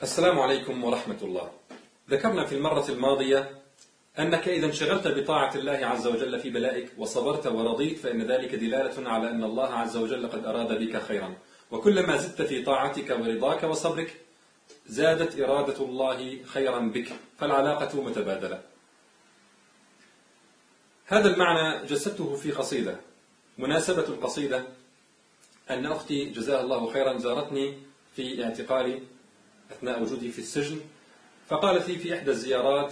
السلام عليكم ورحمة الله. ذكرنا في المرة الماضية أنك إذا انشغلت بطاعة الله عز وجل في بلائك وصبرت ورضيت فإن ذلك دلالة على أن الله عز وجل قد أراد بك خيرا، وكلما زدت في طاعتك ورضاك وصبرك زادت إرادة الله خيرا بك، فالعلاقة متبادلة. هذا المعنى جسدته في قصيدة. مناسبة القصيدة أن أختي جزاها الله خيرا زارتني في اعتقالي أثناء وجودي في السجن، فقالت لي في إحدى الزيارات: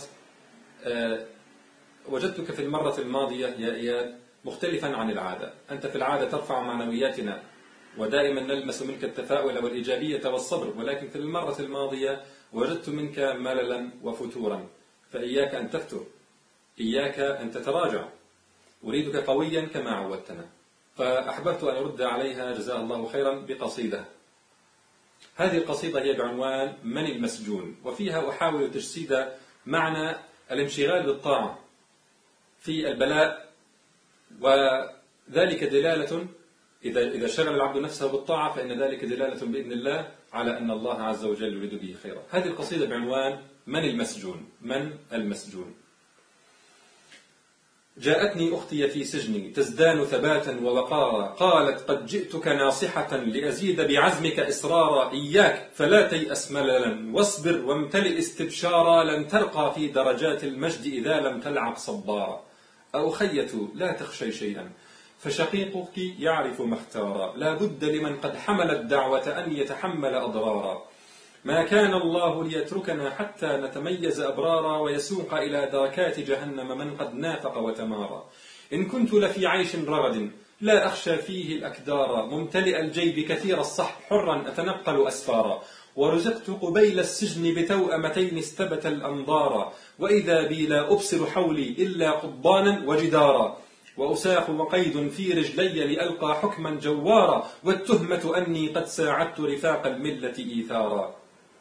وجدتك في المرة الماضية يا إياد مختلفا عن العادة، أنت في العادة ترفع معنوياتنا ودائما نلمس منك التفاؤل والإيجابية والصبر، ولكن في المرة الماضية وجدت منك مللا وفتورا، فإياك أن تفتر، إياك أن تتراجع، أريدك قويا كما عودتنا. فأحببت أن أرد عليها جزاها الله خيرا بقصيدة. هذه القصيدة هي بعنوان من المسجون، وفيها أحاول تجسيد معنى الانشغال بالطاعة في البلاء، وذلك دلالة إذا شغل العبد نفسه بالطاعة فإن ذلك دلالة بإذن الله على أن الله عز وجل يريد به خيرا. هذه القصيدة بعنوان من المسجون. من المسجون. جاءتني أختي في سجني تزدان ثباتا ووقارا، قالت: قد جئتك ناصحة لأزيد بعزمك إصرارا، إياك فلا تيأس مللا واصبر وامتلئ استبشارا، لن ترقى في درجات المجد إذا لم تلعب صبارا. أخية لا تخشي شيئا فشقيقك يعرف ما اختارا، لا بد لمن قد حمل الدعوة أن يتحمل أضرارا، ما كان الله ليتركنا حتى نتميز أبرارا، ويسوق إلى دركات جهنم من قد نافق وتمارا. إن كنت لفي عيش رغد لا أخشى فيه الأكدار، ممتلئ الجيب كثير الصحب حرا أتنقل أسفارا، ورزقت قبيل السجن بتوأمتين استبت الأنظارا، وإذا بي لا أبصر حولي إلا قضبانا وجدارا، وأساق وقيد في رجلي لألقى حكما جوارا، والتهمة أني قد ساعدت رفاق الملة إيثارا.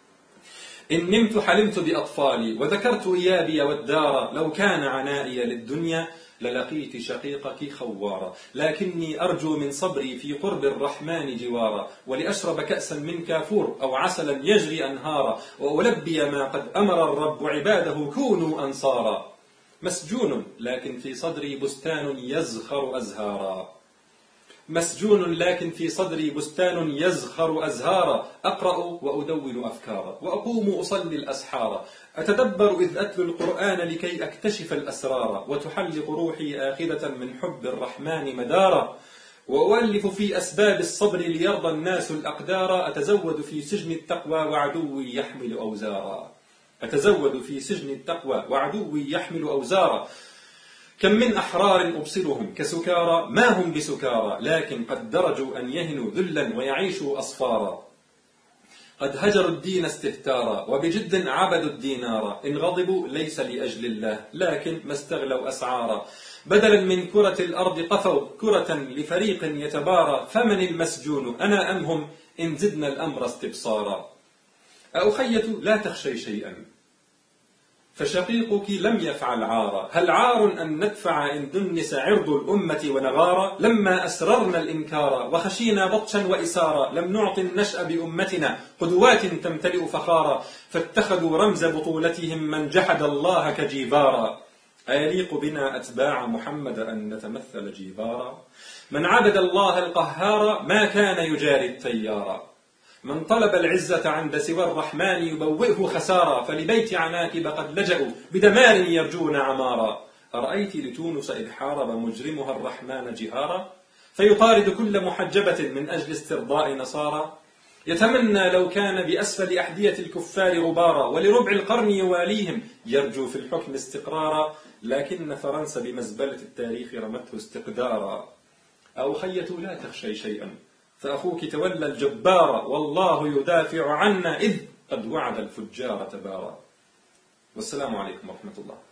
إن نمت حلمت بأطفالي وذكرت إيابي والدار، لو كان عنائي للدنيا للقيت شقيقك خوارا، لكني أرجو من صبري في قرب الرحمن جوارا، ولأشرب كأسا من كافور أو عسلا يجري أنهارا، وألبي ما قد أمر الرب عباده كونوا أنصارا. مسجون لكن في صدري بستان يزخر أزهارا، مسجون لكن في صدري بستان يزخر أزهارا، أقرأ وأدون أفكارا وأقوم أصلي الأسحارا، أتدبر إذ أتلو القرآن لكي أكتشف الأسرار، وتحلق روحي آخذة من حب الرحمن مدارا، وأؤلف في أسباب الصبر ليرضى الناس الأقدار، أتزود في سجن التقوى وعدوي يحمل أوزارا، أتزود في سجن التقوى وعدوي يحمل أوزارا. كم من أحرار أبصرهم كسكارى ما هم بسكارى، لكن قد درجوا أن يهنوا ذلا ويعيشوا أصفارا، قد هجروا الدين استهتارا وبجد عبدوا الدينارا، إن غضبوا ليس لأجل الله لكن ما استغلوا أسعارا، بدلا من كرة الأرض قفوا كرة لفريق يتبارى، فمن المسجون أنا أم هم إن زدنا الأمر استبصارا. أخية لا تخشي شيئا فشقيقك لم يفعل عارا، هل عار أن ندفع إن دنس عرض الأمة ونغارا، لما أسررنا الإنكار وخشينا بطشا وإسارا، لم نعط النشأ بأمتنا قدوات تمتلئ فخارا، فاتخذوا رمز بطولتهم من جحد الله كجيبارا، أيليق بنا أتباع محمد أن نتمثل جيبارا، من عبد الله القهار ما كان يجاري التيارا، من طلب العزة عند سوى الرحمن يبوئه خسارا، فلبيت عناكب قد لجأوا بدمار يرجون عمارا، أرأيت لتونس إذ حارب مجرمها الرحمن جهارا، فيطارد كل محجبة من أجل استرضاء نصارى، يتمنى لو كان بأسفل أحذية الكفار غبارا، ولربع القرن يواليهم يرجو في الحكم استقرارا، لكن فرنسا بمزبلة التاريخ رمته استقدارا. أخية لا تخشي شيئا فأخوك تولى الجبار، والله يدافع عنا إذ قد وعد الفجار تبارا. والسلام عليكم ورحمة الله.